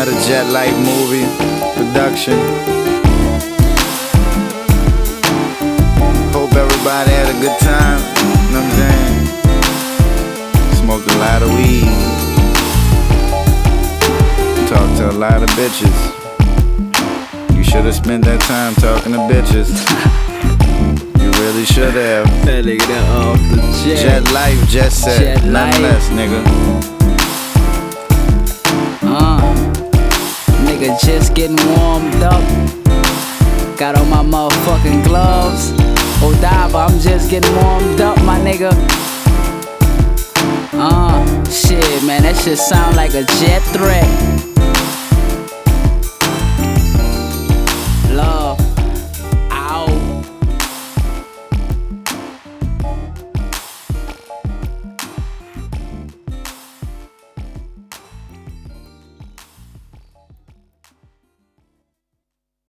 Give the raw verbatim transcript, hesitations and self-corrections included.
Another Jet Life movie production. Hope everybody had a good time. You know what I'm saying? Smoked a lot of weed. Talked to a lot of bitches. You should have spent that time talking to bitches. You really should have. That nigga that off the jet. Jet Life, Jet Set, Jet nothing Life. less, nigga. Uh, nigga just getting warmed up. Got on my motherfucking gloves. Odava, I'm just getting warmed up, my nigga. Uh, shit, man, that shit sound like a jet threat.